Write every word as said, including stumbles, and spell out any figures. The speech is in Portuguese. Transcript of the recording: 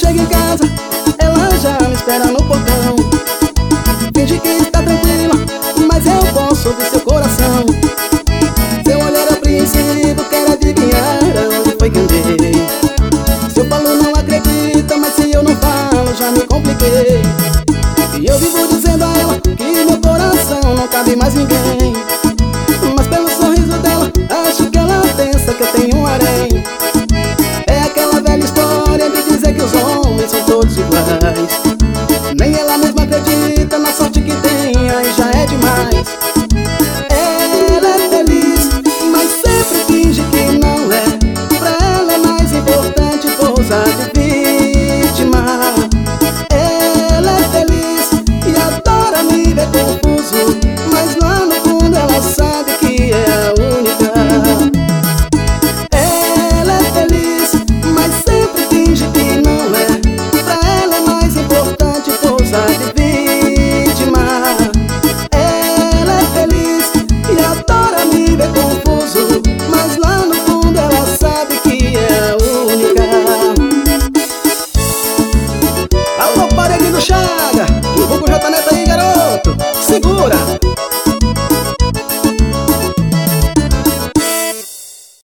chego em casa, ela já me espera no portão. Finge que está tranquila, mas eu posso ouvir seu coração. Seu olhar apreensivo quer adivinhar aonde foi que andei. Se eu falo não acredita, mas se eu não falo já me compliquei. E eu vivo dizendo a ela que meu coração não cabe mais ninguém. Mas pelo sorriso dela, acho que ela pensa que eu tenho um harém.